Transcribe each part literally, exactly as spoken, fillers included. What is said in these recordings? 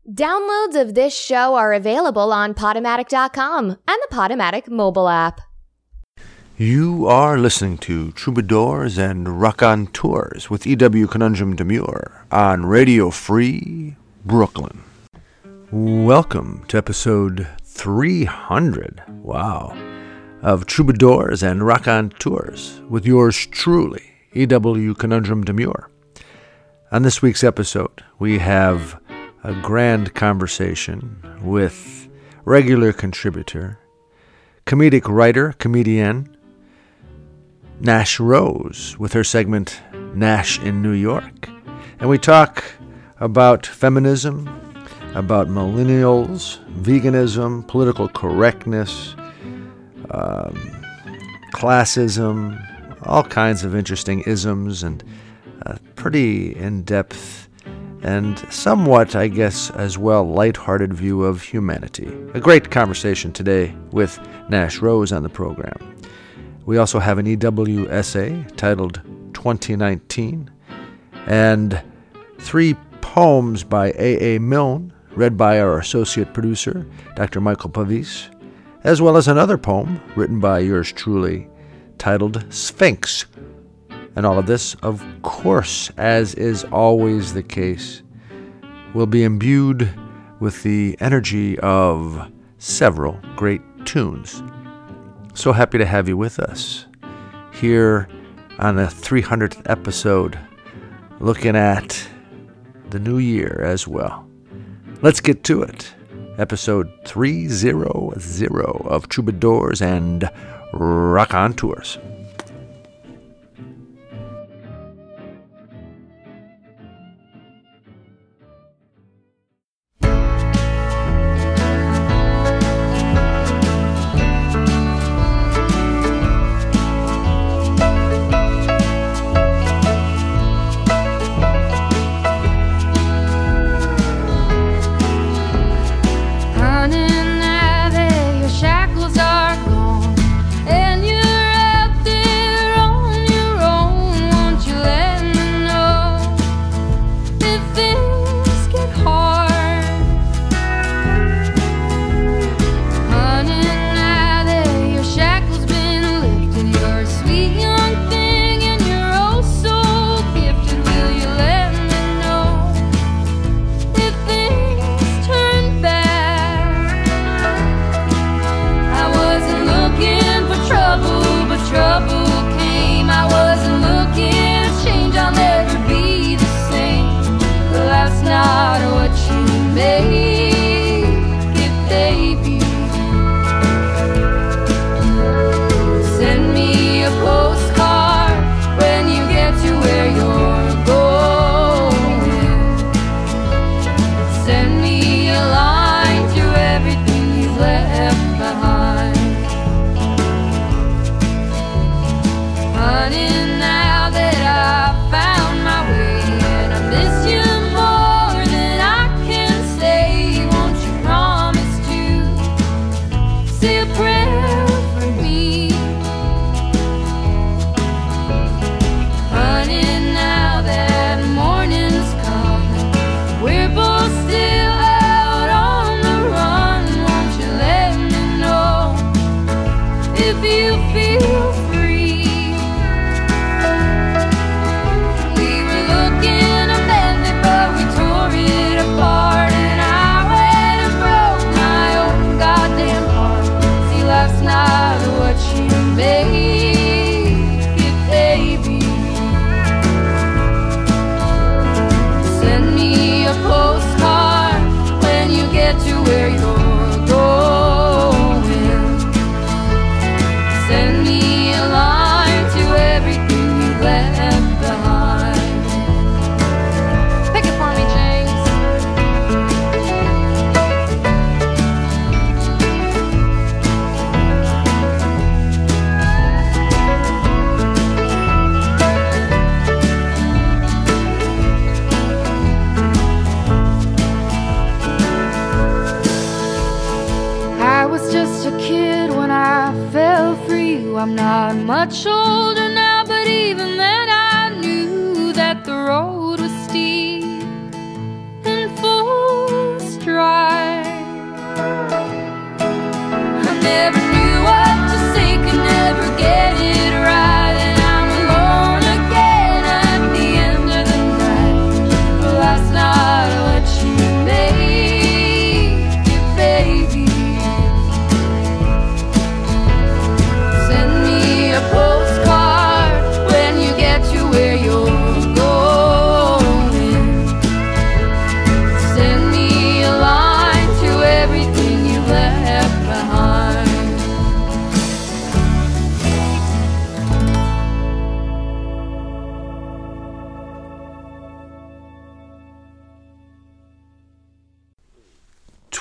Downloads of this show are available on Podomatic dot com and the Podomatic mobile app. You are listening to Troubadours and Raconteurs with E W Conundrum Demure on Radio Free Brooklyn. Welcome to episode three hundred, wow, of Troubadours and Raconteurs with yours truly, E W Conundrum Demure. On this week's episode, we have a grand conversation with regular contributor, comedic writer, comedian, Nash Rose, with her segment Nash in New York. And we talk about feminism, about millennials, veganism, political correctness, um, classism, all kinds of interesting isms, and a pretty in-depth and somewhat, I guess, as well, lighthearted view of humanity. A great conversation today with Nash Rose on the program. We also have an E W essay titled twenty nineteen, and three poems by A A. Milne, read by our associate producer, Doctor Michael Pavis, as well as another poem written by yours truly, titled Sphinx. And all of this, of course, as is always the case, will be imbued with the energy of several great tunes. So happy to have you with us here on the three hundredth episode, looking at the new year as well. Let's get to it. Episode three hundred of Troubadours and Raconteurs. I'm not much older now, but even then I knew that the road was steep and full of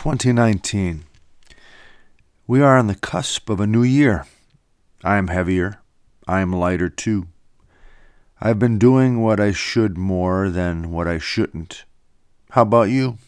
twenty nineteen. We are on the cusp of a new year. I am heavier. I am lighter too. I've been doing what I should more than what I shouldn't. How about you?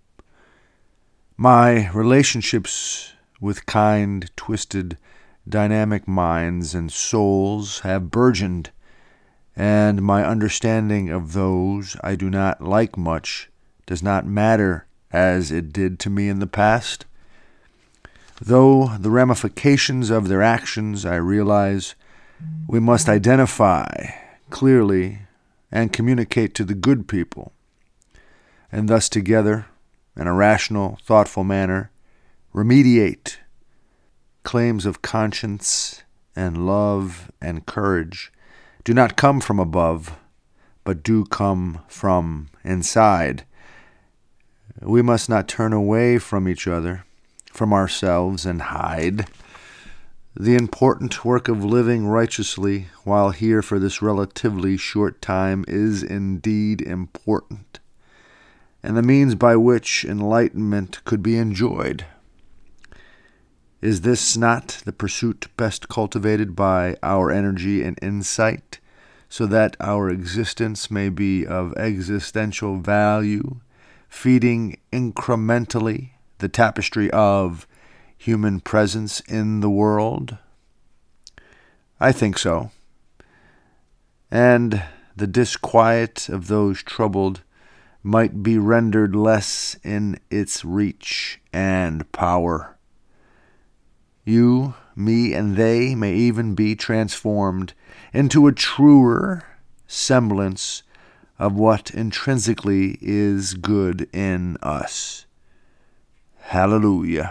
My relationships with kind, twisted, dynamic minds and souls have burgeoned, and my understanding of those I do not like much does not matter as it did to me in the past. Though the ramifications of their actions I realize, we must identify clearly and communicate to the good people, and thus together, in a rational, thoughtful manner, remediate claims of conscience and love and courage do not come from above, but do come from inside. We must not turn away from each other, from ourselves, and hide. The important work of living righteously while here for this relatively short time is indeed important, and the means by which enlightenment could be enjoyed. Is this not the pursuit best cultivated by our energy and insight, so that our existence may be of existential value, feeding incrementally the tapestry of human presence in the world? I think so. And the disquiet of those troubled might be rendered less in its reach and power. You, me, and they may even be transformed into a truer semblance of what intrinsically is good in us. Hallelujah.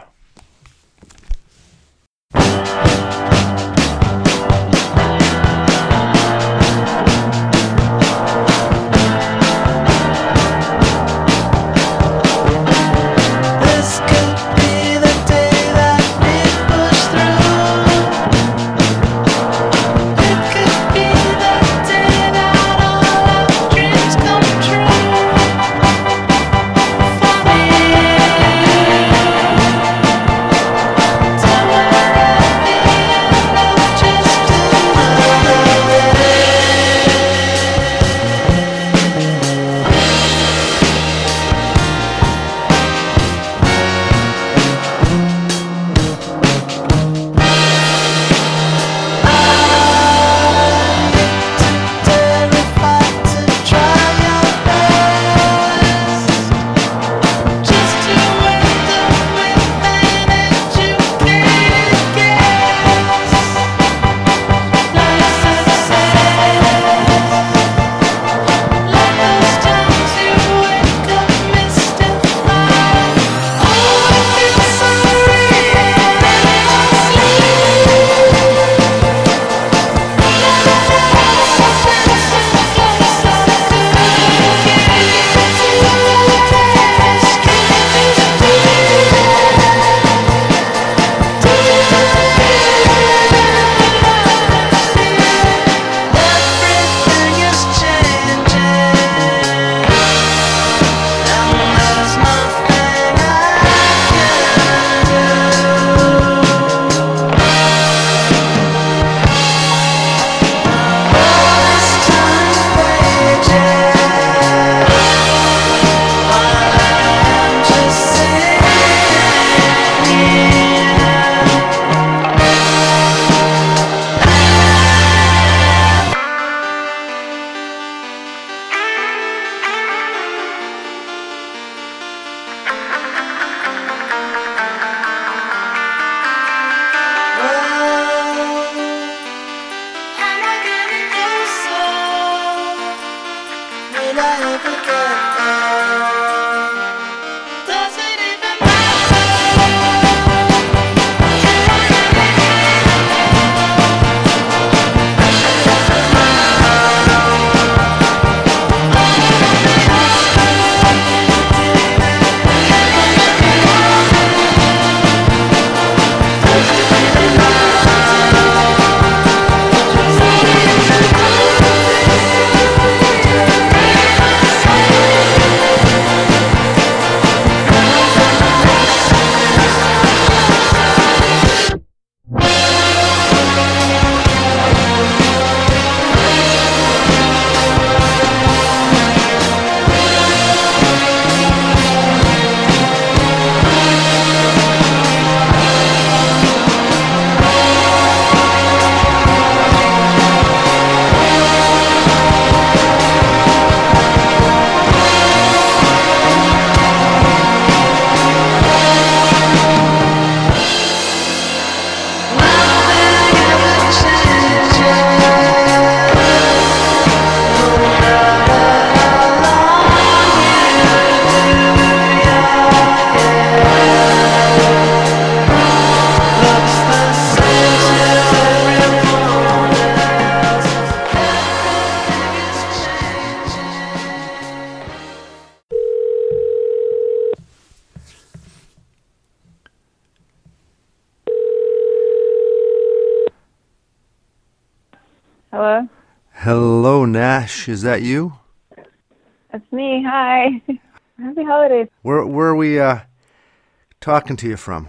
Hello? Hello, Nash. Is that you? That's me. Hi. Happy holidays. Where where are we uh, talking to you from?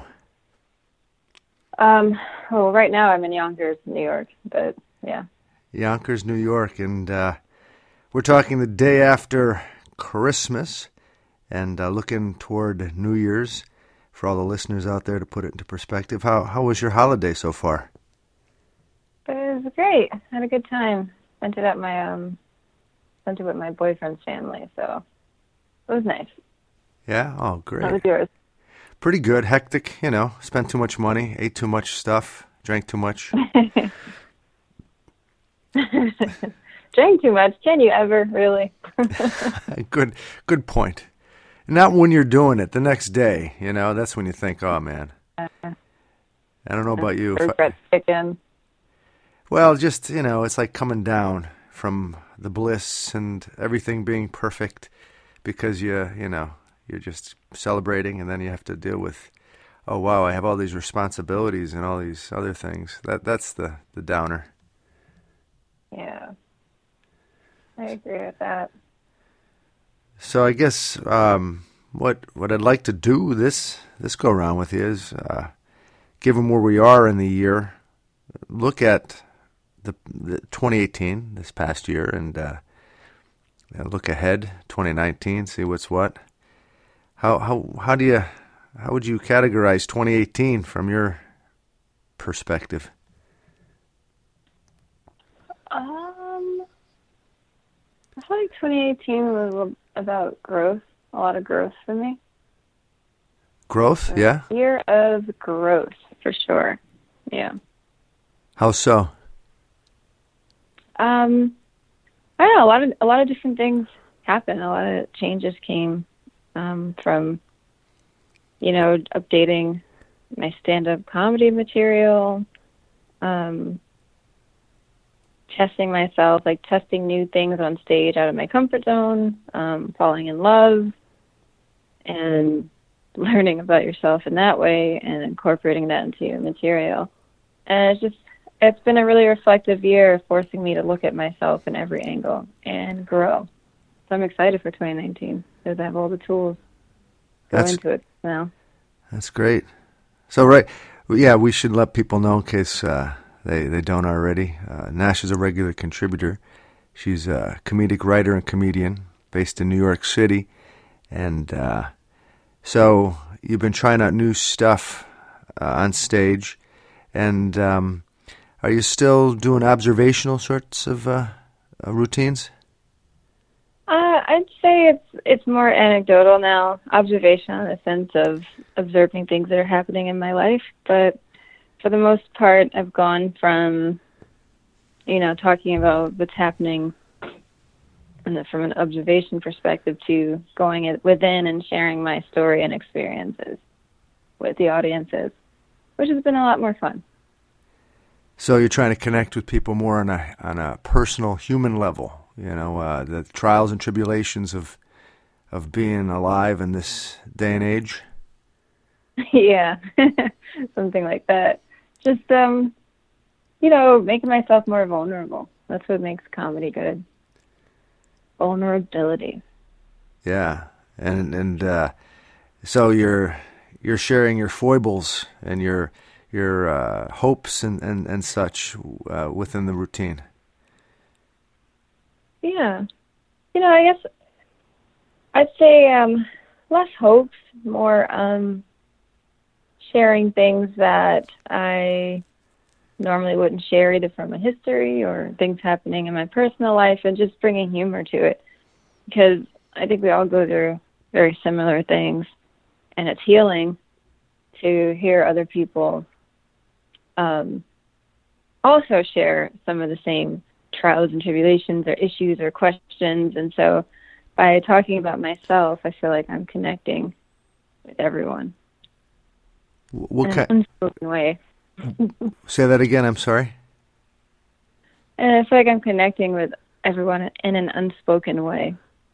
Um, well, right now I'm in Yonkers, New York, but yeah. Yonkers, New York, and uh, we're talking the day after Christmas and uh, looking toward New Year's for all the listeners out there to put it into perspective. How how was your holiday so far? It was great. I had a good time. Spent it at my um, spent it with my boyfriend's family, so it was nice. Yeah? Oh, great. How was yours? Pretty good. Hectic, you know. Spent too much money, ate too much stuff, drank too much. Drank too much. Can you ever, really? Good good point. Not when you're doing it. The next day, you know, that's when you think, oh, man. I don't know about you. If I, Regrets kick in. well, just, you know, it's like coming down from the bliss and everything being perfect because you, you know, you're just celebrating and then you have to deal with, oh, wow, I have all these responsibilities and all these other things. That That's the, the downer. Yeah. I agree with that. So I guess um, what what I'd like to do this this go around with you is, uh, given where we are in the year, look at the, the twenty eighteen, this past year, and uh, look ahead, twenty nineteen, see what's what. How how how do you how would you categorize twenty eighteen from your perspective? Um, I feel like twenty eighteen was about growth, a lot of growth for me. Growth, yeah? Year of growth, for sure. Yeah. How so? Um, I don't know, a lot of a lot of different things happened. A lot of changes came um, from, you know, updating my stand-up comedy material, um, testing myself, like testing new things on stage out of my comfort zone, um, falling in love, and learning about yourself in that way and incorporating that into your material. And it's just, it's been a really reflective year, forcing me to look at myself in every angle and grow. So I'm excited for twenty nineteen because I have all the tools to go That's, into it now. That's great. So, right, yeah, we should let people know in case uh, they, they don't already. Uh, Nash is a regular contributor. She's a comedic writer and comedian based in New York City. And uh, so you've been trying out new stuff uh, on stage. And um, are you still doing observational sorts of uh, uh, routines? Uh, I'd say it's it's more anecdotal now, observational in the sense of observing things that are happening in my life. But for the most part, I've gone from, you know, talking about what's happening from, the, from an observation perspective to going it within and sharing my story and experiences with the audiences, which has been a lot more fun. So you're trying to connect with people more on a on a personal, human level. You know, uh, the trials and tribulations of of being alive in this day and age. Yeah, something like that. Just, um, you know, making myself more vulnerable. That's what makes comedy good. Vulnerability. Yeah, and and uh, so you're you're sharing your foibles and your your uh, hopes and, and, and such uh, within the routine. Yeah. You know, I guess I'd say um, less hopes, more um, sharing things that I normally wouldn't share, either from a history or things happening in my personal life, and just bringing humor to it. Because I think we all go through very similar things, and it's healing to hear other people um, also share some of the same trials and tribulations or issues or questions. And so by talking about myself, I feel like I'm connecting with everyone. What in kind? an unspoken way. Say that again. I'm sorry. And I feel like I'm connecting with everyone in an unspoken way.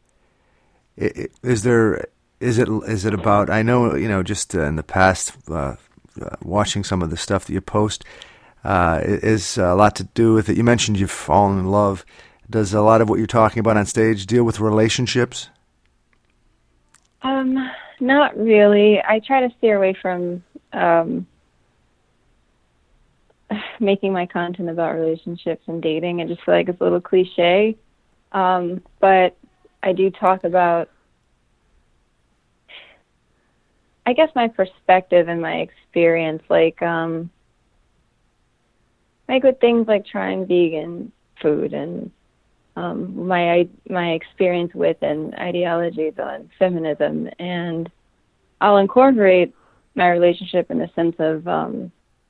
Is there? Is it? Is it about? I know, you know, just uh, in the past, uh, uh, watching some of the stuff that you post, uh, is a lot to do with it. You mentioned you've fallen in love. Does a lot of what you're talking about on stage deal with relationships? Um, not really. I try to steer away from um, making my content about relationships and dating. I just feel like it's a little cliche. Um, but I do talk about, I guess, my perspective and my experience, like, um, like with things like trying vegan food and um, my my experience with and ideologies on feminism, and I'll incorporate my relationship in the sense of um,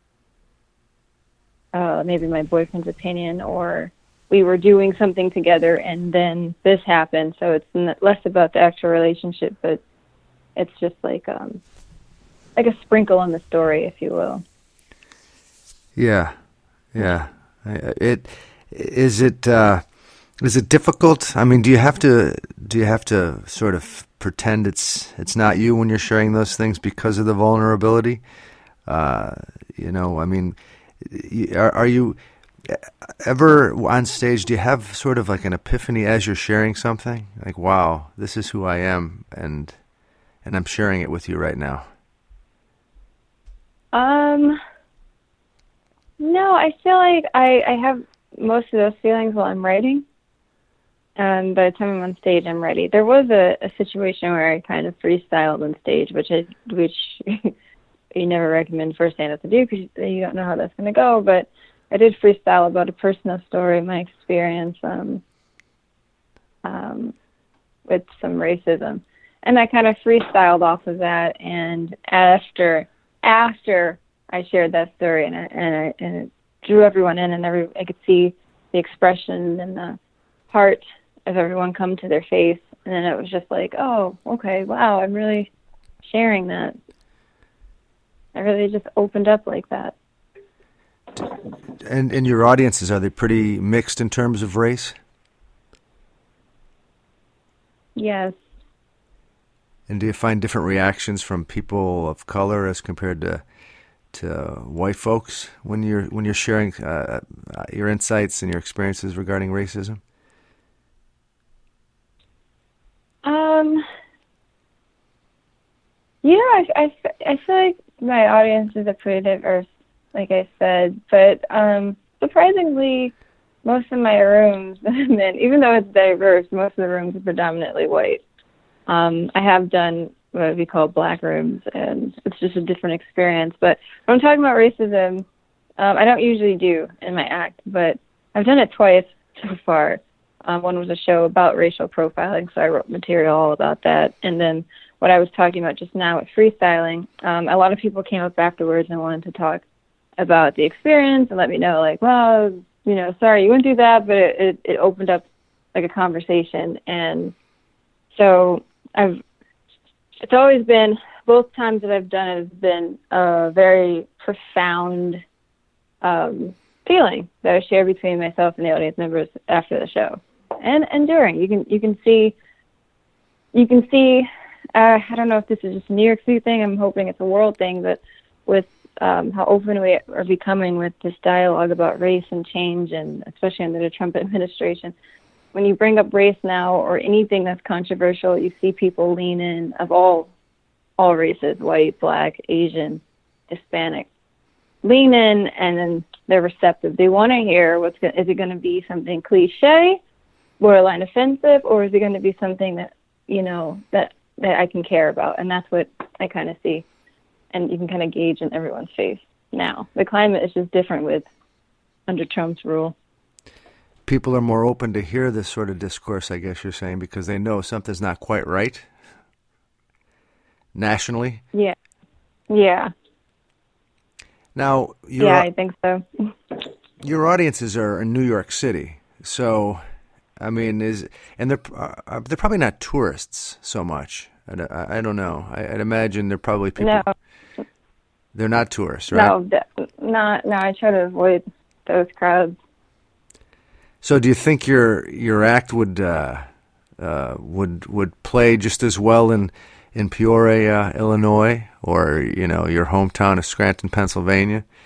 uh, maybe my boyfriend's opinion, or we were doing something together and then this happened. So it's n- less about the actual relationship, but it's just like um, like a sprinkle on the story, if you will. Yeah, yeah. It is it. Uh, Is it difficult? I mean, do you have to do you have to sort of pretend it's it's not you when you're sharing those things because of the vulnerability? Uh, you know, I mean, are, are you ever on stage? Do you have sort of like an epiphany as you're sharing something? Like, wow, this is who I am, and and I'm sharing it with you right now. Um, no, I feel like I I have most of those feelings while I'm writing. And by the time I'm on stage, I'm ready. There was a, a situation where I kind of freestyled on stage, which I, which you never recommend for stand-up to do because you don't know how that's going to go. But I did freestyle about a personal story, my experience um, um, with some racism, and I kind of freestyled off of that. And after after I shared that story, and I, and, I, and it drew everyone in, and every I could see the expression and the heart of everyone come to their face, and then it was just like, oh, okay, wow, I'm really sharing that. I really just opened up like that. And and your audiences, are they pretty mixed in terms of race? Yes. And do you find different reactions from people of color as compared to to white folks when you're when you're sharing uh, your insights and your experiences regarding racism? Um, you know, I, I, I feel like my audiences are pretty diverse, like I said, but um, surprisingly, most of my rooms, and even though it's diverse, most of the rooms are predominantly white. Um, I have done what we call black rooms, and it's just a different experience. But when I'm talking about racism, um, I don't usually do in my act, but I've done it twice so far. Um, one was a show about racial profiling, so I wrote material all about that. And then what I was talking about just now with freestyling, um, a lot of people came up afterwards and wanted to talk about the experience and let me know, like, well, you know, sorry you went through that, but it, it, it opened up like a conversation. And so I've, it's always been, both times that I've done it has been a very profound um, feeling that I share between myself and the audience members after the show. And and during, you can you can see, you can see. Uh, I don't know if this is just a New York City thing. I'm hoping it's a world thing. But with um, how open we are becoming with this dialogue about race and change, and especially under the Trump administration, when you bring up race now or anything that's controversial, you see people lean in of all all races, white, black, Asian, Hispanic, lean in, and then they're receptive. They want to hear what's going. Is it going to be something cliche, borderline offensive, or is it going to be something that, you know, that that I can care about? And that's what I kind of see, and you can kind of gauge in everyone's face now. The climate is just different with under Trump's rule. People are more open to hear this sort of discourse, I guess you're saying, because they know something's not quite right nationally. Yeah, yeah. Now, your, yeah, I think so. Your audiences are in New York City, so I mean, is and they're uh, they're probably not tourists so much. I, I don't know. I, I'd imagine they're probably people. No, they're not tourists, right? No, not. No, I try to avoid those crowds. So, do you think your your act would uh, uh, would would play just as well in in Peoria, Illinois, or you know your hometown of Scranton, Pennsylvania?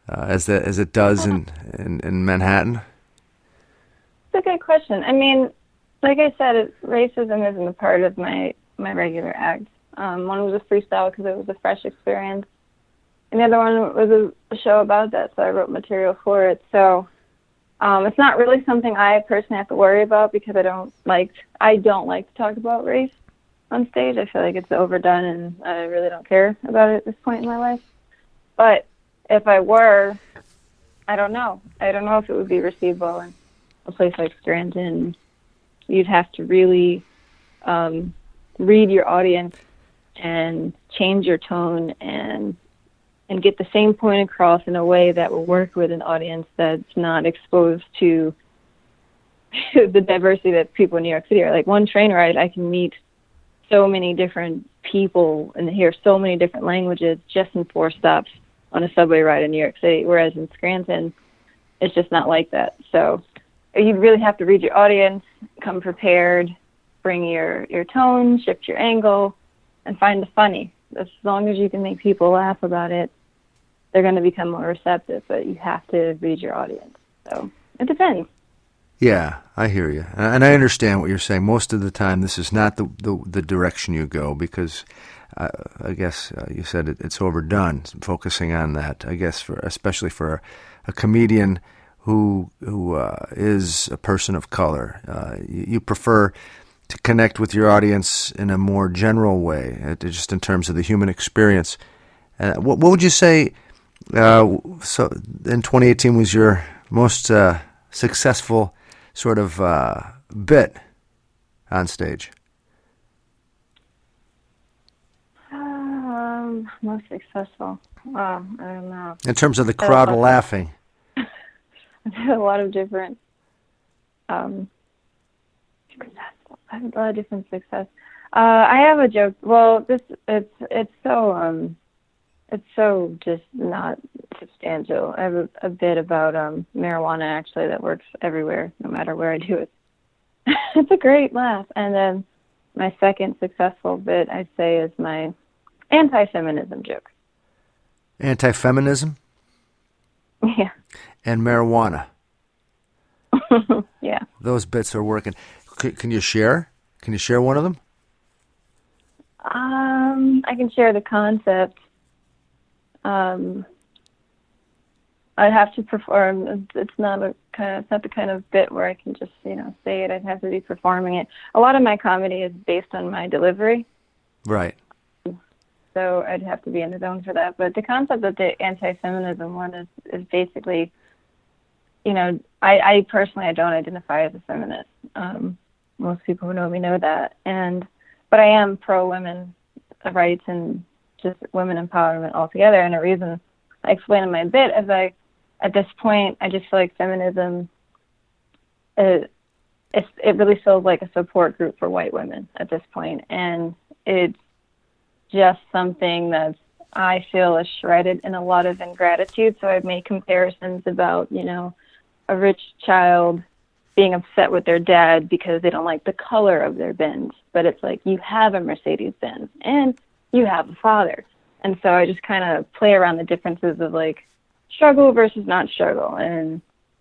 uh, as the, as it does in, in, in Manhattan? It's a good question. I mean, like I said, it, racism isn't a part of my, my regular act. Um, one was a freestyle because it was a fresh experience, and the other one was a, a show about that, so I wrote material for it. So um, it's not really something I personally have to worry about because I don't like I don't like to talk about race on stage. I feel like it's overdone, and I really don't care about it at this point in my life. But if I were, I don't know. I don't know if it would be received well in a place like Scranton. You'd have to really um, read your audience and change your tone and and get the same point across in a way that will work with an audience that's not exposed to the diversity that people in New York City are. Like one train ride, I can meet so many different people and hear so many different languages just in four stops on a subway ride in New York City, whereas in Scranton, it's just not like that. So you really have to read your audience, come prepared, bring your, your tone, shift your angle, and find the funny. As long as you can make people laugh about it, they're going to become more receptive, but you have to read your audience. So it depends. Yeah, I hear you. And I understand what you're saying. Most of the time, this is not the the, the direction you go because uh, I guess uh, you said it, it's overdone, focusing on that, I guess, for especially for a, a comedian who who uh, is a person of color. Uh, you, you prefer to connect with your audience in a more general way, uh, just in terms of the human experience. Uh, what, what would you say uh, so in twenty eighteen was your most uh, successful sort of uh, bit on stage? Um, most successful? Wow, I don't know. In terms of the crowd uh, laughing. I've had a lot of different um, successful. I have a lot of different success. Uh, I have a joke. Well, this it's it's so um, it's so just not substantial. I have a, a bit about um, marijuana actually that works everywhere, no matter where I do it. It's a great laugh. And then my second successful bit, I'd say, is my anti-feminism joke. Anti-feminism? Yeah. And marijuana. Yeah. Those bits are working. C- can you share? Can you share one of them? Um, I can share the concept. Um, I'd have to perform. It's not a kind of, it's not the kind of bit where I can just, you know, say it. I'd have to be performing it. A lot of my comedy is based on my delivery. Right. So I'd have to be in the zone for that. But the concept of the anti-feminism one is, is basically, you know, I, I personally, I don't identify as a feminist. Um, most people who know me know that. And, but I am pro-women rights and just women empowerment altogether. And the reason I explain in my bit is I, at this point, I just feel like feminism, it, it's, it really feels like a support group for white women at this point. And it's just something that I feel is shredded in a lot of ingratitude. So I've made comparisons about, you know, a rich child being upset with their dad because they don't like the color of their Benz. But it's like, you have a Mercedes-Benz and you have a father. And so I just kind of play around the differences of like struggle versus not struggle. And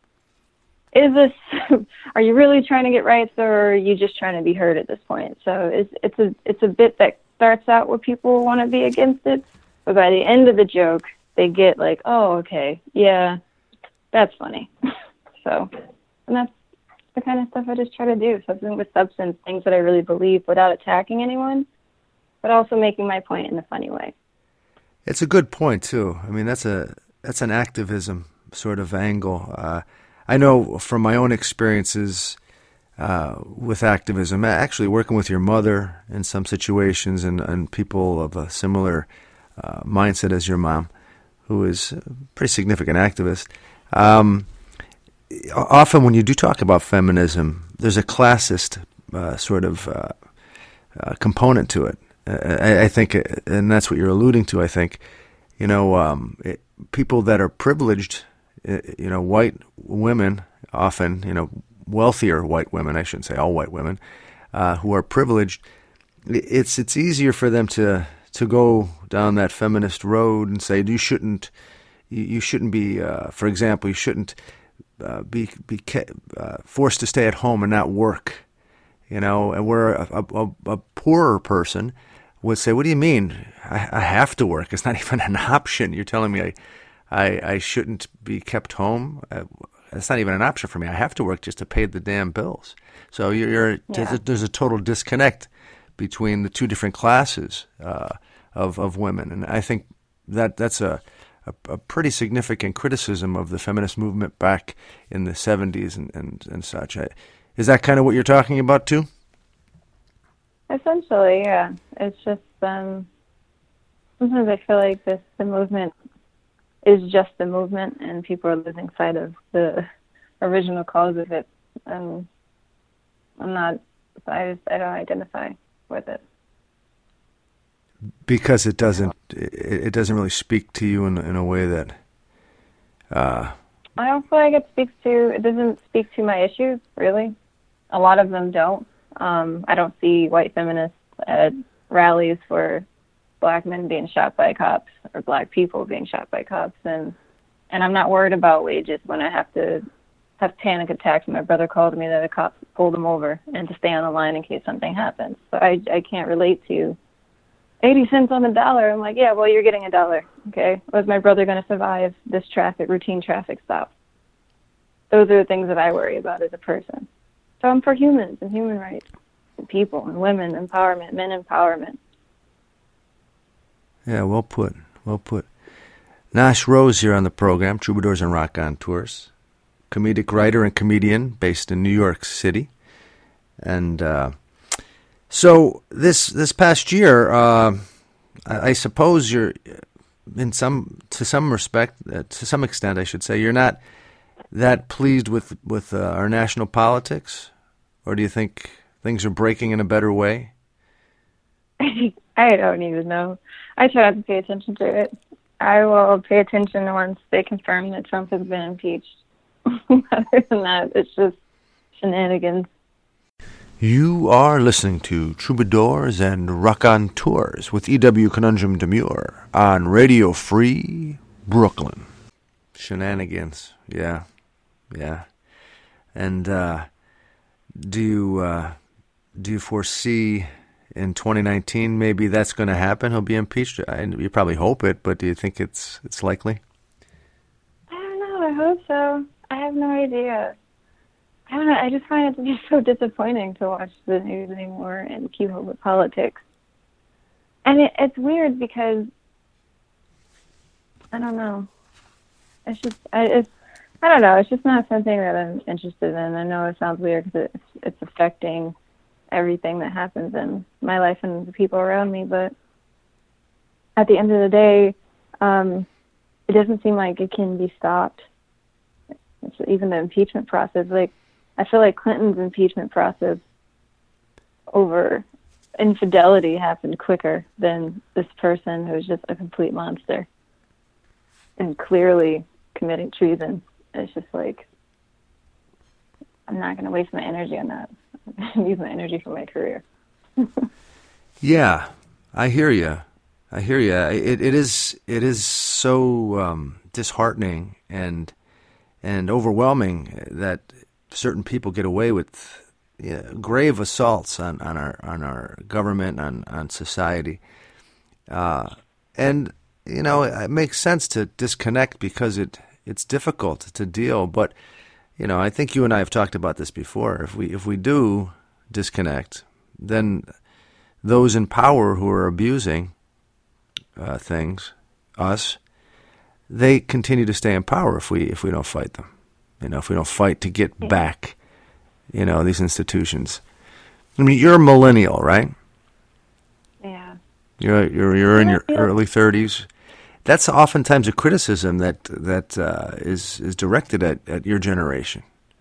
is this, are you really trying to get rights or are you just trying to be heard at this point? So it's, it's a, it's a bit that starts out where people want to be against it. But by the end of the joke, they get like, oh, okay, yeah, that's funny. So, and that's the kind of stuff I just try to do. Something with substance, things that I really believe without attacking anyone, but also making my point in a funny way. It's a good point too. I mean, that's a that's an activism sort of angle. Uh, I know from my own experiences uh, with activism, actually working with your mother in some situations, and, and people of a similar uh, mindset as your mom, who is a pretty significant activist. Um, often when you do talk about feminism, there's a classist uh, sort of uh, uh, component to it. I, I think, and that's what you're alluding to, I think, you know, um, it, people that are privileged, you know, white women, often, you know, wealthier white women, I shouldn't say all white women, uh, who are privileged, it's it's easier for them to, to go down that feminist road and say, you shouldn't, you, you shouldn't be, uh, for example, you shouldn't uh, be be uh, forced to stay at home and not work. You know, and where a, a, a poorer person would say, "What do you mean? I, I have to work. It's not even an option. You're telling me I, I, I shouldn't be kept home. Uh, it's not even an option for me. I have to work just to pay the damn bills." So you're, you're yeah. there's, a, there's a total disconnect between the two different classes uh, of of women, and I think that that's a, a a pretty significant criticism of the feminist movement back in the seventies and and, and such. I, Is that kind of what you're talking about too? Essentially, yeah. It's just um, sometimes I feel like this the movement is just the movement, and people are losing sight of the original cause of it. And I'm not. I just I don't identify with it because it doesn't. It, it doesn't really speak to you in in a way that. Uh, I don't feel like it speaks to. It doesn't speak to my issues really. A lot of them don't. Um, I don't see white feminists at rallies for black men being shot by cops or black people being shot by cops, and and I'm not worried about wages when I have to have panic attacks when my brother called me that a cop pulled him over and to stay on the line in case something happens. So I I can't relate to eighty cents on the dollar. I'm like, yeah, well, you're getting a dollar, okay? Was my brother going to survive this traffic, routine traffic stop? Those are the things that I worry about as a person. So I'm for humans and human rights, and people and women empowerment, men empowerment. Yeah, well put, well put. Nash Rose here on the program, Troubadours and Raconteurs, comedic writer and comedian based in New York City. And uh, so this this past year, uh, I, I suppose you're, in some to some respect, uh, to some extent, I should say, you're not that pleased with with uh, our national politics. Or do you think things are breaking in a better way? I don't even know. I try not to pay attention to it. I will pay attention once they confirm that Trump has been impeached. Other than that, it's just shenanigans. You are listening to Troubadours and Raconteurs with E W Conundrum Demure on Radio Free Brooklyn. Shenanigans, yeah, yeah. And uh, do you uh, do you foresee in twenty nineteen maybe that's going to happen? He'll be impeached. I, you probably hope it, but do you think it's it's likely? I don't know. I hope so. I have no idea. I don't know. I just find it to be so disappointing to watch the news anymore and keep up with politics. And it, it's weird because I don't know. It's just I it's I don't know. It's just not something that I'm interested in. I know it sounds weird because it's it's affecting everything that happens in my life and the people around me, but at the end of the day, um, it doesn't seem like it can be stopped. It's even the impeachment process, like I feel like Clinton's impeachment process over infidelity happened quicker than this person who's just a complete monster and clearly committing treason. It's just like, I'm not going to waste my energy on that. Use my energy for my career. Yeah, I hear you. I hear you. It it is it is so um, disheartening and and overwhelming that certain people get away with you know, grave assaults on, on our on our government, on on society, uh, and you know it makes sense to disconnect because it it's difficult to deal, but. You know, I think you and I have talked about this before. If we if we do disconnect, then those in power who are abusing uh, things, us, they continue to stay in power if we if we don't fight them. You know, if we don't fight to get yeah. back, you know, these institutions. I mean, you're a millennial, right? Yeah. You're you're you're in your early thirties. That's oftentimes a criticism that that uh, is is directed at, at your generation.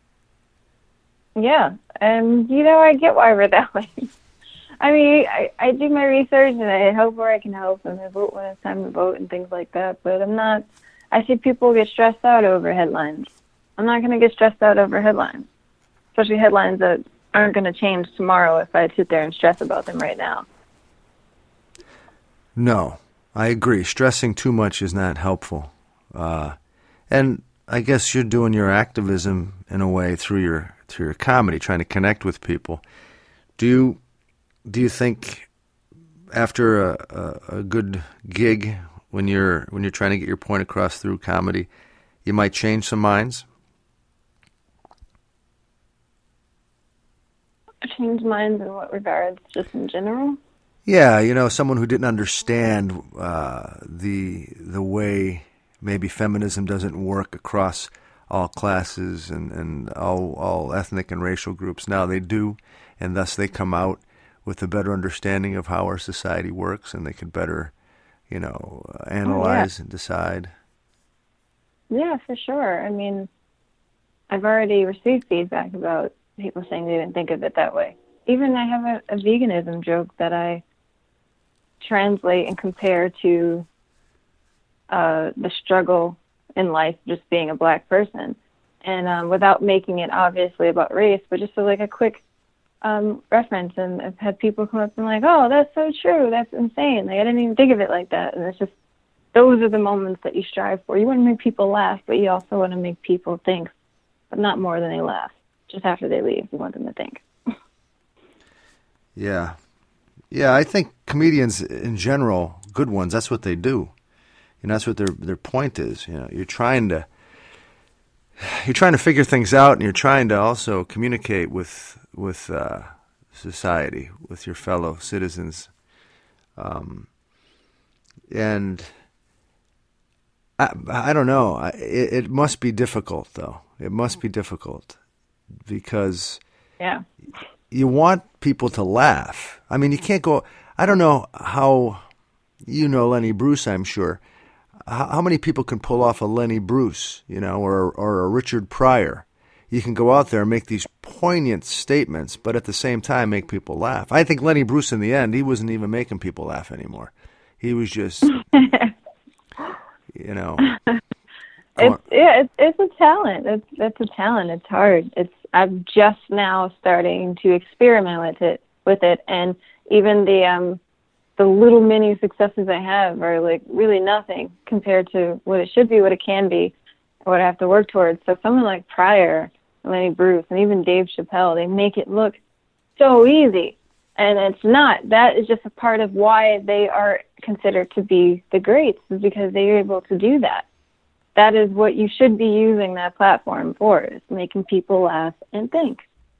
Yeah, and you know I get why we're that way. I mean, I, I do my research and I help where I can help, and I vote when it's time to vote and things like that. But I'm not. I see people get stressed out over headlines. I'm not going to get stressed out over headlines, especially headlines that aren't going to change tomorrow if I sit there and stress about them right now. No. I agree. Stressing too much is not helpful. Uh, and I guess you're doing your activism in a way through your through your comedy, trying to connect with people. Do you do you think after a, a, a good gig, when you're when you're trying to get your point across through comedy, you might change some minds? Change minds in what regards? Just in general? Yeah, you know, someone who didn't understand uh, the the way maybe feminism doesn't work across all classes and, and all, all ethnic and racial groups. Now they do, and thus they come out with a better understanding of how our society works, and they can better, you know, analyze oh, yeah. and decide. Yeah, for sure. I mean, I've already received feedback about people saying they didn't think of it that way. Even I have a, a veganism joke that I translate and compare to uh, the struggle in life just being a black person. And um, without making it obviously about race, but just so like a quick um, reference. And I've had people come up and like, oh, that's so true. That's insane. Like, I didn't even think of it like that. And it's just, those are the moments that you strive for. You want to make people laugh, but you also want to make people think, but not more than they laugh. Just after they leave, you want them to think. Yeah. Yeah, I think comedians in general, good ones, that's what they do. You know, that's what their their point is. You know, you're trying to you're trying to figure things out, and you're trying to also communicate with with uh, society, with your fellow citizens. Um, and I I don't know. I, it, it must be difficult, though. It must be difficult because yeah, you want people to laugh. I mean, you can't go. I don't know how you know Lenny Bruce. I'm sure. How many people can pull off a Lenny Bruce, you know, or or a Richard Pryor? You can go out there and make these poignant statements, but at the same time make people laugh. I think Lenny Bruce, in the end, he wasn't even making people laugh anymore. He was just, you know. It's yeah, it's it's a talent. It's it's a talent. It's hard. It's I'm just now starting to experiment with it with it, and even the um. the little mini successes I have are like really nothing compared to what it should be, what it can be, what I have to work towards. So someone like Pryor, Lenny Bruce, and even Dave Chappelle, they make it look so easy. And it's not. That is just a part of why they are considered to be the greats, is because they are able to do that. That is what you should be using that platform for, is making people laugh and think.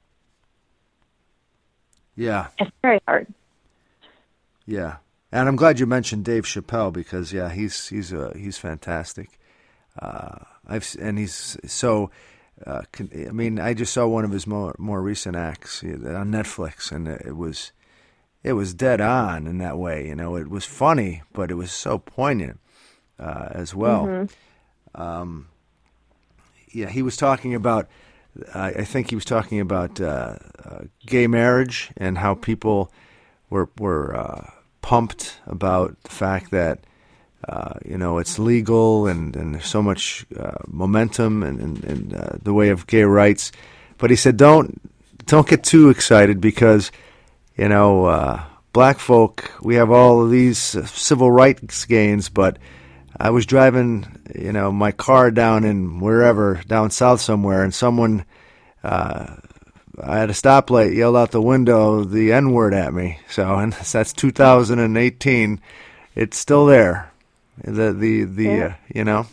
Yeah. It's very hard. Yeah, and I'm glad you mentioned Dave Chappelle because yeah, he's he's uh, he's fantastic. Uh, I've and he's so. Uh, I mean, I just saw one of his more more recent acts on Netflix, and it was it was dead on in that way. You know, it was funny, but it was so poignant uh, as well. Mm-hmm. Um, yeah, he was talking about. Uh, I think he was talking about uh, uh, gay marriage and how people. We're, we're uh, pumped about the fact that, uh, you know, it's legal and, and there's so much uh, momentum and, and, and uh, the way of gay rights. But he said, don't don't get too excited because, you know, uh, black folk, we have all of these uh, civil rights gains, but I was driving, you know, my car down in wherever, down south somewhere, and someone... Uh, I had a stoplight, yelled out the window the N-word at me. So, and that's two thousand eighteen. It's still there. The the the yeah. uh, you know.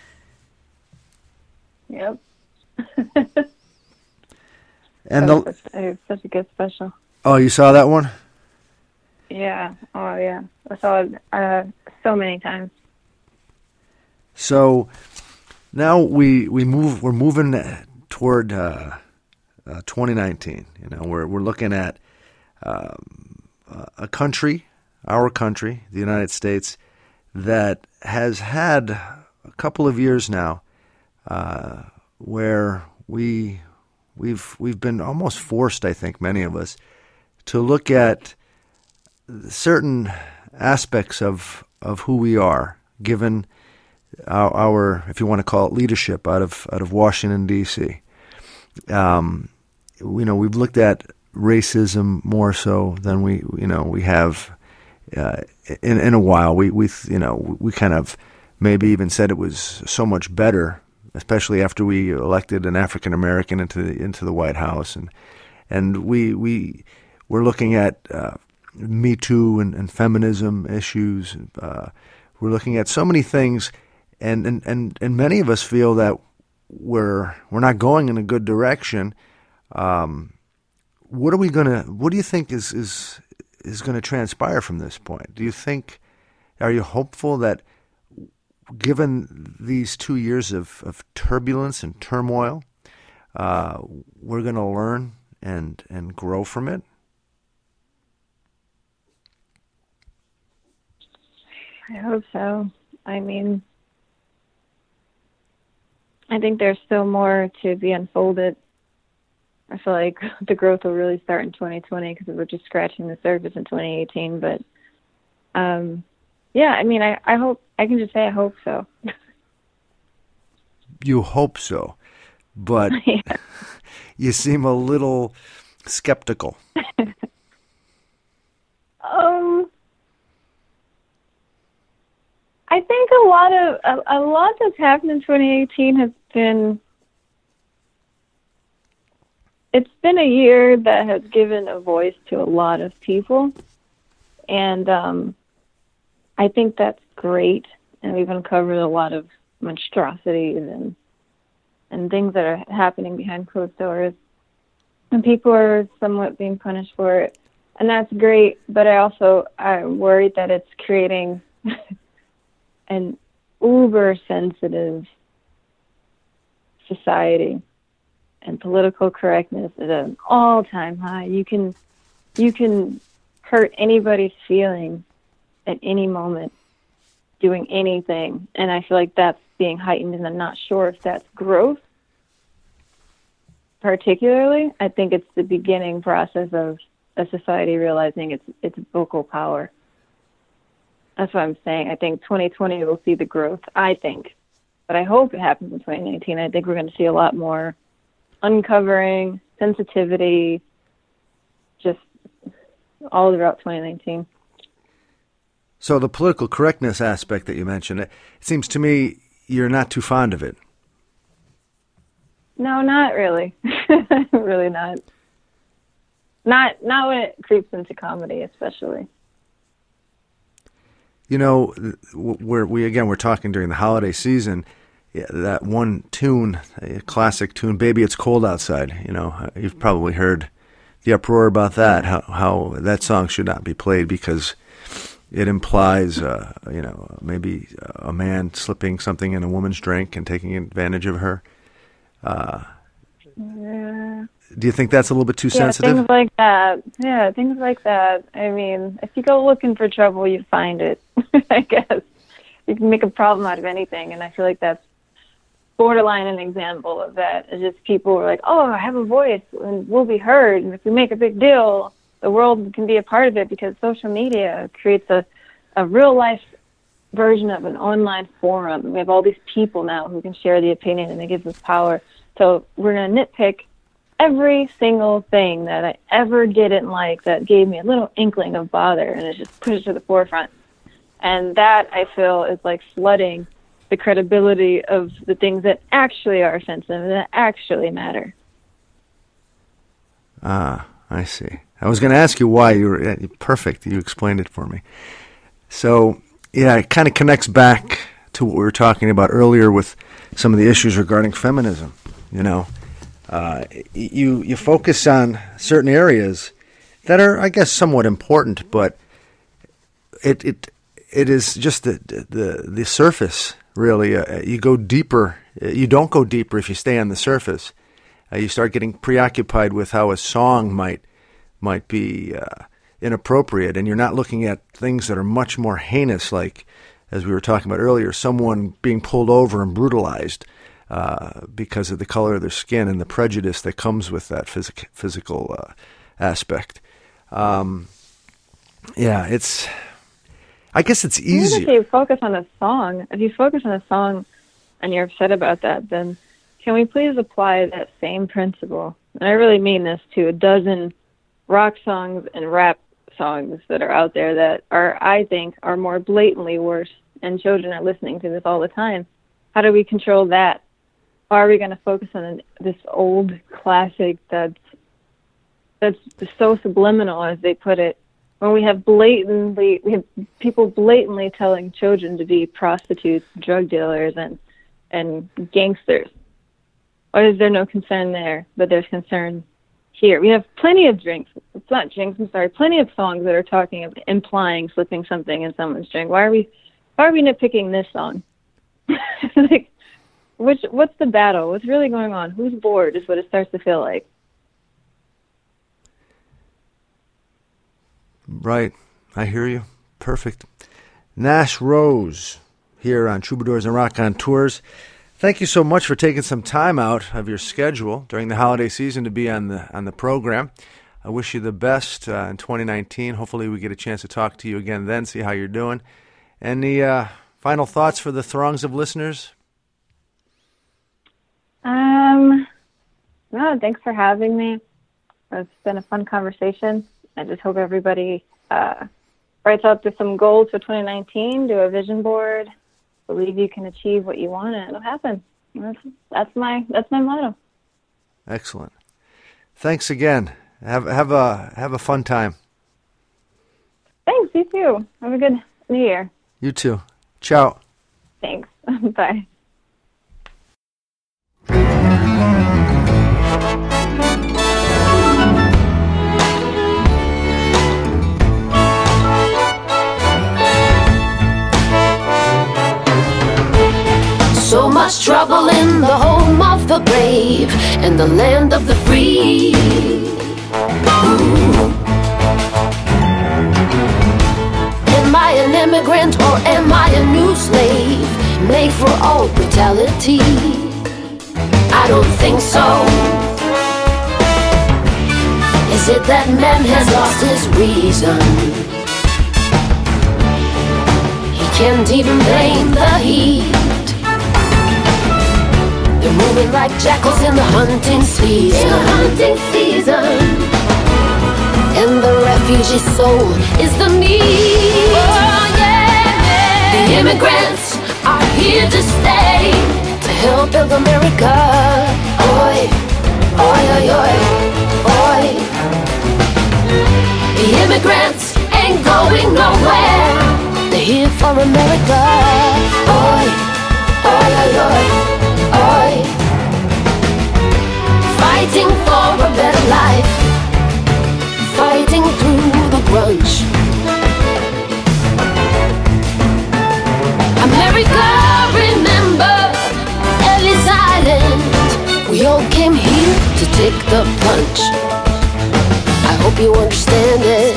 Yep. And the such, it's such a good special. Oh, you saw that one? Yeah. Oh, yeah. I saw it uh, so many times. So now we we move. We're moving toward. Uh, Uh, twenty nineteen. You know, we're we're looking at um, a country, our country, the United States, that has had a couple of years now uh, where we we've we've been almost forced, I think, many of us, to look at certain aspects of of who we are, given our, our if you want to call it leadership out of out of Washington D C. Um, you know, we've looked at racism more so than we, you know, we have uh, in in a while. We we you know we kind of maybe even said it was so much better, especially after we elected an African American into the, into the White House, and and we we we're looking at uh, Me Too and, and feminism issues. Uh, we're looking at so many things, and, and, and, and many of us feel that we're we're not going in a good direction. Um, what are we gonna? What do you think is is is going to transpire from this point? Do you think? Are you hopeful that, given these two years of, of turbulence and turmoil, uh, we're going to learn and and grow from it? I hope so. I mean, I think there's still more to be unfolded. I feel like the growth will really start in twenty twenty because we're just scratching the surface in twenty eighteen. But, um, yeah, I mean, I, I hope, I can just say I hope so. You hope so, but yeah. You seem a little skeptical. um, I think a lot of, a, a lot that's happened in twenty eighteen has been, it's been a year that has given a voice to a lot of people. And um, I think that's great. And we've uncovered a lot of monstrosities and and things that are happening behind closed doors. And people are somewhat being punished for it. And that's great. But I also I'm worried that it's creating an uber sensitive society. And political correctness is at an all-time high. You can, you can hurt anybody's feelings at any moment doing anything. And I feel like that's being heightened, and I'm not sure if that's growth. Particularly, I think it's the beginning process of a society realizing its its vocal power. That's what I'm saying. I think twenty twenty will see the growth, I think. But I hope it happens in twenty nineteen. I think we're going to see a lot more uncovering, sensitivity, just all throughout twenty nineteen. So the political correctness aspect that you mentioned, it seems to me you're not too fond of it. No, not really. Really not. Not not when it creeps into comedy, especially. You know, we're, we again, we're talking during the holiday season. Yeah, that one tune, a classic tune, "Baby It's Cold Outside." You know, you've probably heard the uproar about that, how, how that song should not be played because it implies, uh, you know, maybe a man slipping something in a woman's drink and taking advantage of her. Uh, yeah. Do you think that's a little bit too yeah, sensitive? Things like that. Yeah, things like that. I mean, if you go looking for trouble, you find it, I guess. You can make a problem out of anything, and I feel like that's borderline an example of that. It's just people are like, oh, I have a voice and we'll be heard. And if we make a big deal, the world can be a part of it because social media creates a, a real life version of an online forum. We have all these people now who can share the opinion and it gives us power. So we're going to nitpick every single thing that I ever didn't like that gave me a little inkling of bother, and it just pushed to the forefront. And that, I feel, is like flooding the credibility of the things that actually are offensive and that actually matter. Ah, I see. I was going to ask you why. You were perfect. You explained it for me. So, yeah, it kind of connects back to what we were talking about earlier with some of the issues regarding feminism. You know, uh, you you focus on certain areas that are, I guess, somewhat important, but it it it is just the the the surface. Really, uh, you go deeper. You don't go deeper if you stay on the surface. Uh, you start getting preoccupied with how a song might might be uh, inappropriate, and you're not looking at things that are much more heinous, like, as we were talking about earlier, someone being pulled over and brutalized uh, because of the color of their skin and the prejudice that comes with that phys- physical uh, aspect. Um, yeah, it's... I guess it's easier. If you focus on a song, if you focus on a song and you're upset about that, then can we please apply that same principle? And I really mean this to a dozen rock songs and rap songs that are out there that are, I think, are more blatantly worse and children are listening to this all the time. How do we control that? Or are we going to focus on this old classic that's that's so subliminal, as they put it, when we have blatantly we have people blatantly telling children to be prostitutes, drug dealers, and and gangsters? Or is there no concern there, but there's concern here? We have plenty of drinks. It's not drinks. I'm sorry. Plenty of songs that are talking of implying slipping something in someone's drink. Why are we why are we nitpicking this song? Like, which what's the battle? What's really going on? Who's bored? Is what it starts to feel like. Right. I hear you. Perfect. Nash Rose here on Troubadours and Rock on Tours. Thank you so much for taking some time out of your schedule during the holiday season to be on the on the program. I wish you the best uh, in twenty nineteen. Hopefully we get a chance to talk to you again then, see how you're doing. Any uh, final thoughts for the throngs of listeners? Um, no, thanks for having me. It's been a fun conversation. I just hope everybody uh, writes out some goals for twenty nineteen, do a vision board, believe you can achieve what you want, and it'll happen. That's, that's my that's my motto. Excellent. Thanks again. Have have a have a fun time. Thanks. You too. Have a good New Year. You too. Ciao. Thanks. Bye. So much trouble in the home of the brave and the land of the free. Ooh. Am I an immigrant or am I a new slave made for all brutality? I don't think so. Is it that man has lost his reason? He can't even blame the heat. They're moving like jackals in the hunting season. In the hunting season. And the refugee soul is the meat. Oh yeah. The immigrants are here to stay, to help build America. Oi, oi, oi, oi, oi. The immigrants ain't going nowhere. They're here for America. Oi, oi, oi, oi, oi. Fighting for a better life, fighting through the grunge. America, remember Ellis Island. We all came here to take the plunge. I hope you understand it.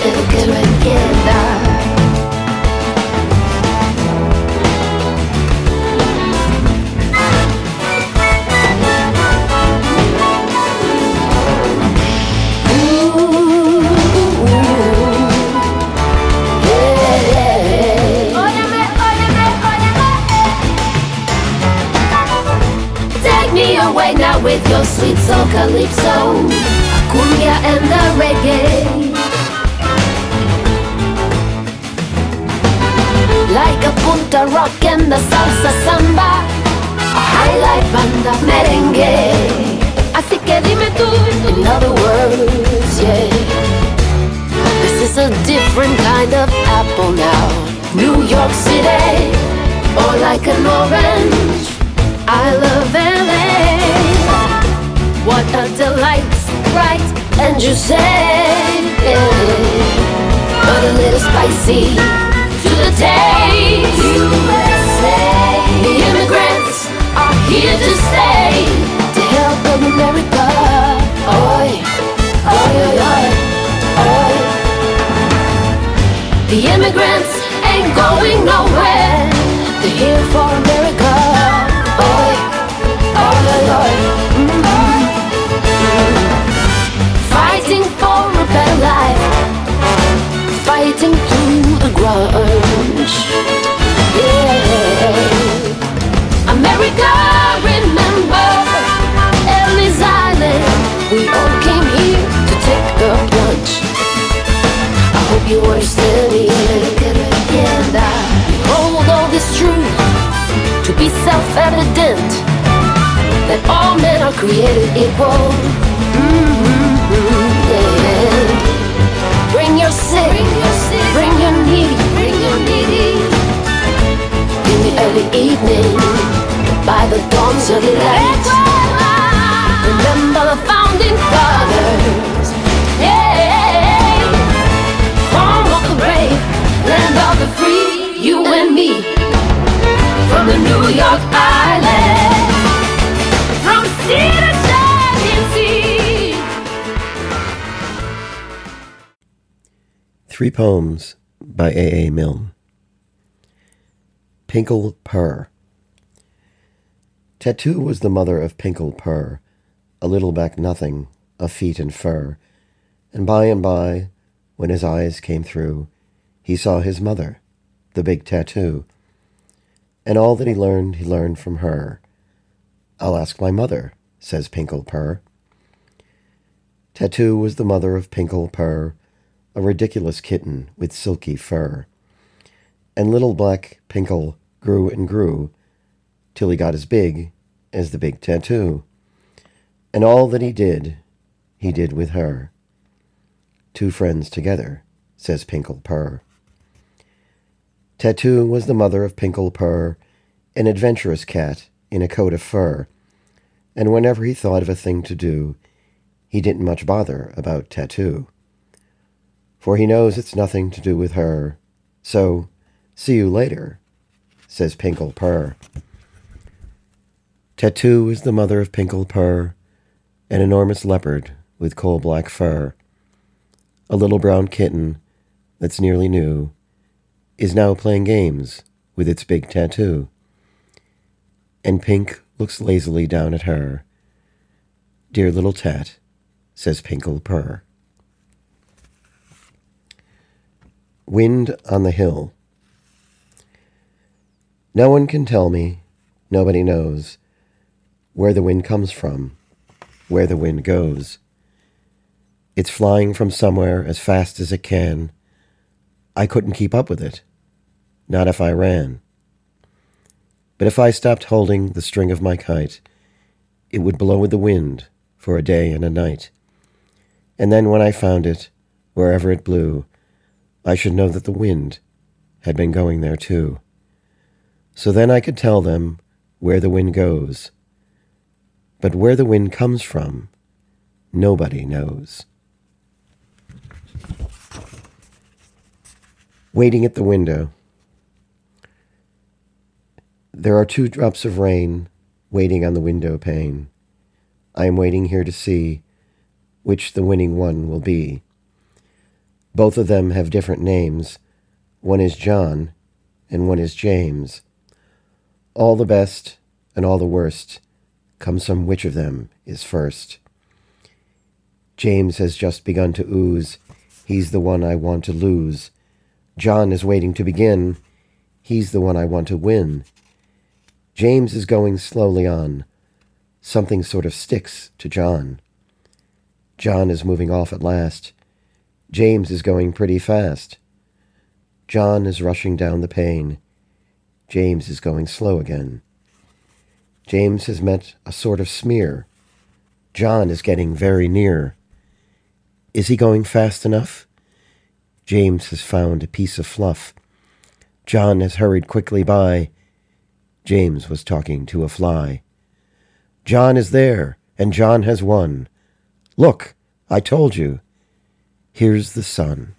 Away now with your sweet soul calypso, cumbia and the reggae. Like a punta rock and the salsa samba, a highlight banda merengue. Así que dime tú, in other words, yeah. This is a different kind of apple now. New York City, or like an orange. I love L A. What a delight, right? And you say, but a little spicy to the taste. U S A. The immigrants are here to stay, to help build America. Oi, oi, oi, oi, oi. The immigrants ain't going nowhere. They're here for America. Oi, oi, oi, oi. Mm-hmm. Fighting for a better life, fighting through the grunge. Yeah. America, remember Ellis Island. We all came here to take the plunge. I hope you understand me. Behold all this created equal. Mm-hmm, yeah. Bring your sick, bring your, sick. Bring your needy, bring your needy. In the early evening, by the dawn's early light. Remember the founding fathers. Yeah. Home of the brave, land of the free. You and me, from the New York Island, from sea to shining sea. Three poems by A A. Milne. Pinkle Purr. Tattoo was the mother of Pinkle Purr, a little back nothing, of feet and fur, and by and by, when his eyes came through, he saw his mother, the big Tattoo, and all that he learned, he learned from her. I'll ask my mother, says Pinkle Purr. Tattoo was the mother of Pinkle Purr, a ridiculous kitten with silky fur, and little black Pinkle grew and grew, till he got as big as the big Tattoo. And all that he did, he did with her. Two friends together, says Pinkle Purr. Tattoo was the mother of Pinkle Purr, an adventurous cat in a coat of fur, and whenever he thought of a thing to do, he didn't much bother about Tattoo. For he knows it's nothing to do with her, so see you later, says Pinkle Purr. Tattoo is the mother of Pinkle Purr, an enormous leopard with coal-black fur. A little brown kitten that's nearly new is now playing games with its big Tattoo. And Pink looks lazily down at her. Dear little Tat, says Pinkle Purr. Wind on the Hill. No one can tell me, nobody knows, where the wind comes from, where the wind goes. It's flying from somewhere as fast as it can. I couldn't keep up with it, not if I ran. But if I stopped holding the string of my kite, it would blow with the wind for a day and a night. And then when I found it, wherever it blew, I should know that the wind had been going there too. So then I could tell them where the wind goes. But where the wind comes from, nobody knows. Waiting at the window. There are two drops of rain waiting on the window pane. I am waiting here to see which the winning one will be. Both of them have different names. One is John and one is James. All the best and all the worst comes from which of them is first. James has just begun to ooze. He's the one I want to lose. John is waiting to begin. He's the one I want to win. James is going slowly on. Something sort of sticks to John. John is moving off at last. James is going pretty fast. John is rushing down the pane. James is going slow again. James has met a sort of smear. John is getting very near. Is he going fast enough? James has found a piece of fluff. John has hurried quickly by. James was talking to a fly. John is there, and John has won. Look, I told you. Here's the sun.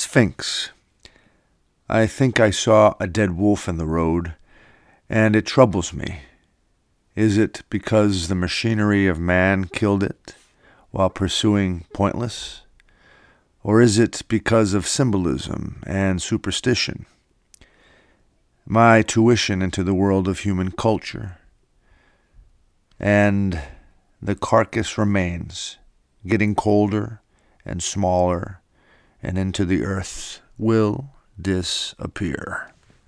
Sphinx. I think I saw a dead wolf in the road, and it troubles me. Is it because the machinery of man killed it while pursuing pointless? Or is it because of symbolism and superstition? My tuition into the world of human culture. And the carcass remains, getting colder and smaller, and into the earth will disappear.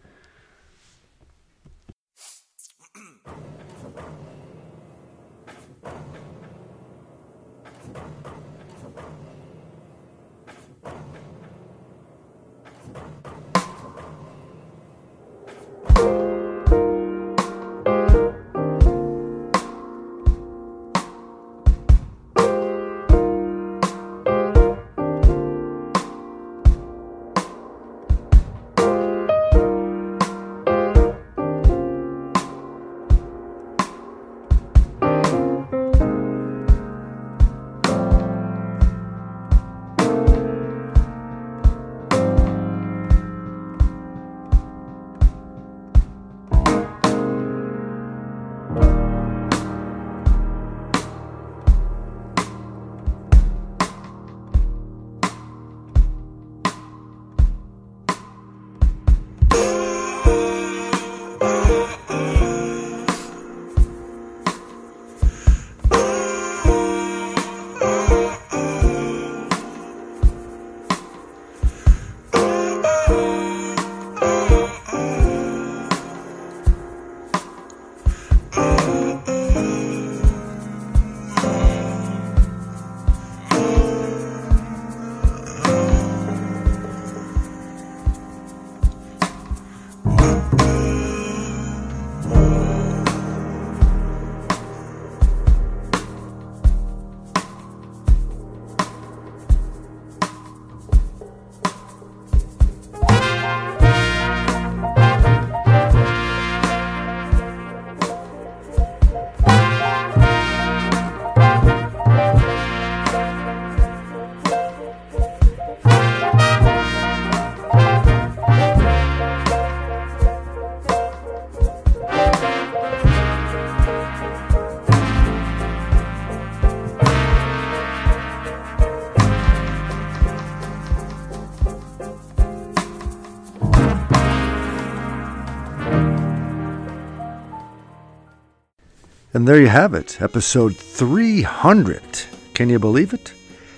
And there you have it, episode three hundred. Can you believe it?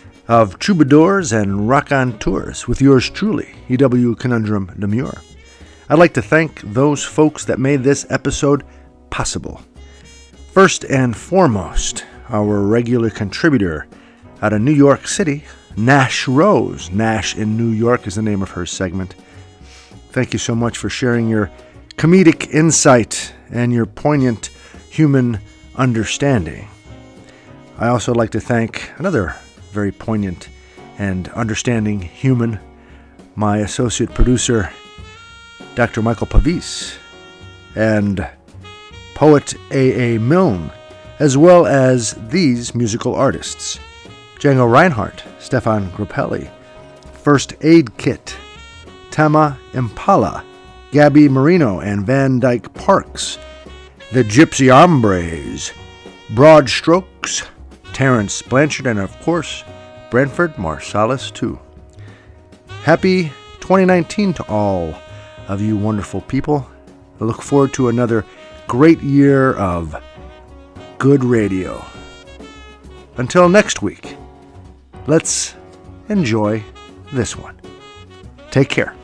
Of Troubadours and Raconteurs with yours truly, E W Conundrum Demure. I'd like to thank those folks that made this episode possible. First and foremost, our regular contributor out of New York City, Nash Rose. Nash in New York is the name of her segment. Thank you so much for sharing your comedic insight and your poignant human understanding. I also like to thank another very poignant and understanding human, my associate producer, Doctor Michael Pavis, and poet A A. Milne, as well as these musical artists: Django Reinhardt, Stefan Grappelli, First Aid Kit, Tama Impala, Gabby Marino and Van Dyke Parks, The Gypsy Hombres, Broad Strokes, Terrence Blanchard, and of course, Brentford Marsalis too. Happy twenty nineteen to all of you wonderful people. I look forward to another great year of good radio. Until next week, let's enjoy this one. Take care.